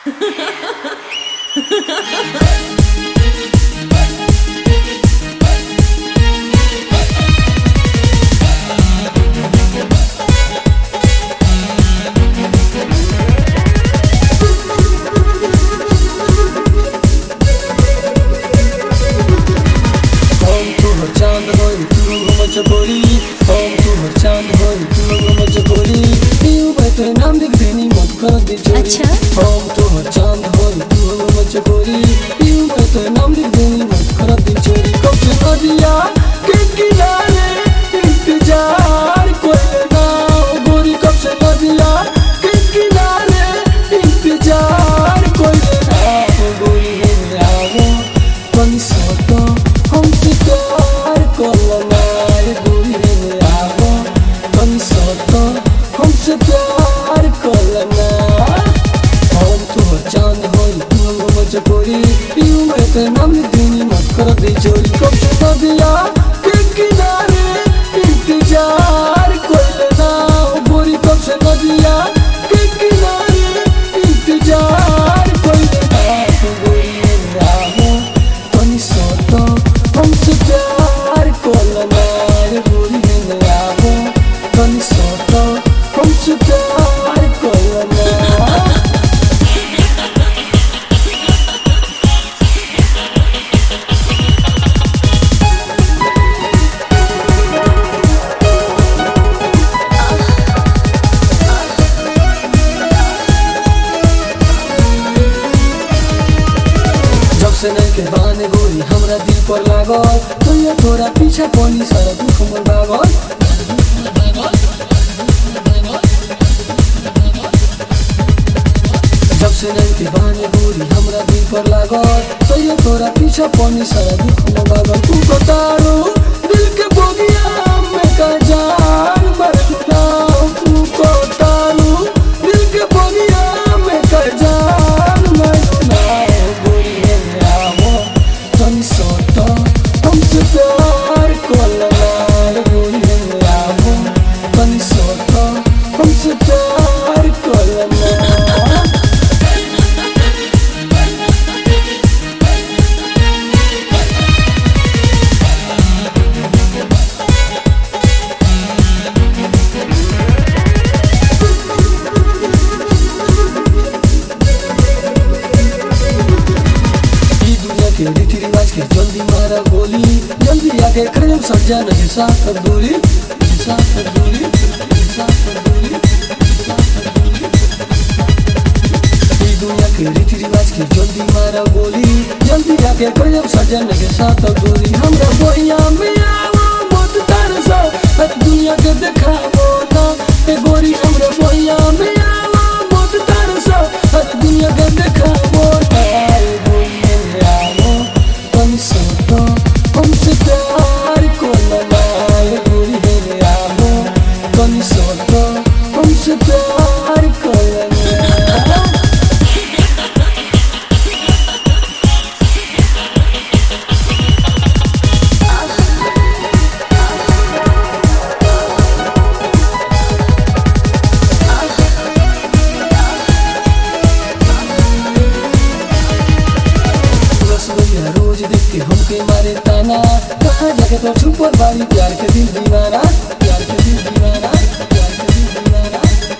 अच्छा हम तोहर चांद होई तू हमर चकोरी यूं मैं तो नाम लिख देनी मत कर दिल चोरी कब से नदिया के किनारे इंतजार कोई ना गोरी कब से नदिया के किनारे इंतजार कोई ना गोरी है आओ कनी सोतो हमसे प्यार करना गोरी है आओ कनी सोतो हमसे प्यार करना चांद होई तू हमर चकोरी यूं मैं तो नाम लिख देनी मत कर दे चोरी कब से नदिया के किनारे इंतजार कोई ना गोरी कब से नदिया के किनारे इंतजार कोई ना गोरी आओ कनी सोतो हमसे प्यार करना गोरी आओ कनी सोतो हमसे प्यार करना से नहीं के बाने गोरी हमरा दिल पर लागल तो ये थोड़ा पीछा पनी सारा दुख मोर भागल जब से नहीं के बाने गोरी हमरा दिल पर लागल तो ये थोड़ा पीछा पनी सारा दुख मोर भागल तू बतारो दिल के बोगिया में का जान बरना तू बतारो दिल के बोगिया में का जान बरना सोतो हमसे प्यार करना गोरी आओ कनी सोतो हमसे प्यार करना रीति रिवाज के जल्दी मारा गोली जल्दी आगे खड़े सजा नहीं साथ दूरी दुनिया के रीति रिवाज के जल्दी मारा गोली जल्दी आगे खड़े सजा नहीं साथ दूरी हमरा बोइया में आवा मत तरसा दुनिया के दिखावो ना ए गोरी हमरा बोइया में आवा मत तरसा दुनिया के दिखावो ना सोतो हमसे प्यार करना गोरी है आओ कनी सोतो हमसे प्यार करना रोज देख के हमके मारे ताना कहाँ जाके तो छुपर बारी प्यार के दिल दीवाना प्यार के दिल दीवाना प्यार के दिल दीवाना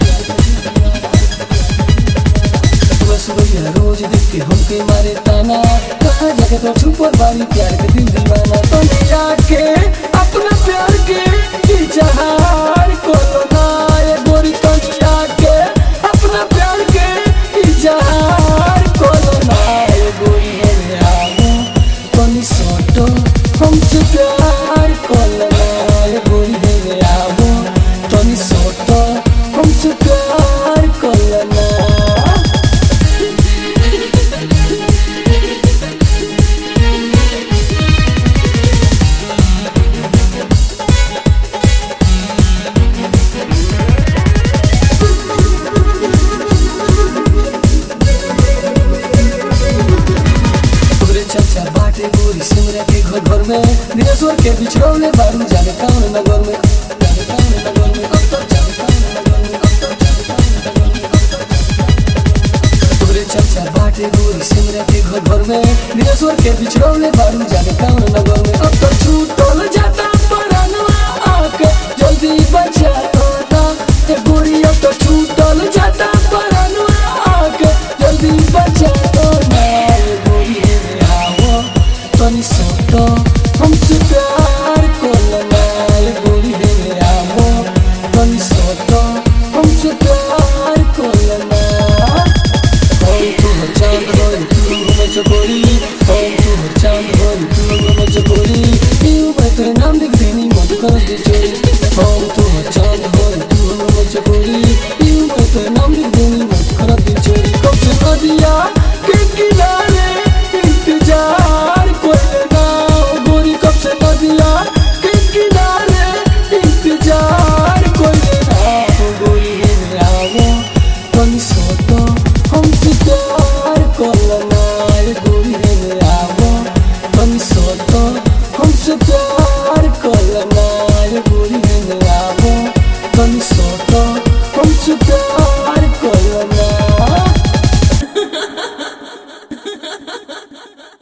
सुबह रोज देख के हमके मारे ताना कहाँ जाके तो छुपर बारी प्यार के दिल दीवाना तो जाके अपना प्यार के इजहार करना ये गोरी तो जाके अपना प्यार के इजहार करना ये गोरी कनी सोतो हमसे प्यार करना गोरी है आओ कनी सोतो हमसे प्यार करना चर्चा बाटे गोरी सिमरा के घर घर में दिनेश्वर के बिछड़ौले बारू जाने कौन नगर में अब तो जाने कौन नगर में चर्चा बाटे गोरी सिमरा के घर घर में दिनेश्वर के बिछड़ौले बारू जाने कौन नगर में अब तो छूटल जाता परानवा आके जल्दी बचा ना ए गोरी अब तो छूटल जाता परानवा आके जल्दी बचा ना ए गोरी रे आओ तनी सोटो हमसे प्यार कोलना ए गोरी रे आओ तनी सोटो हमसे प्यार कोलना चकोरी हम तू चांद होई तू हम चकोरी यू मैं तेरे नाम लिख देनी मत कर दे चोरी हम तू चांद होई तू हम चकोरी यू मैं तेरे नाम लिख देनी मत कर दे चोरी कब से नदिया के किनारे इंतजार कोई ना गोरी कब से नदिया के किनारे इंतजार कोई ना गोरी रे आओ तनी सोतो हमसे प्यार कोलना गोरी रे आओ तनी सोतो हमसे प्यार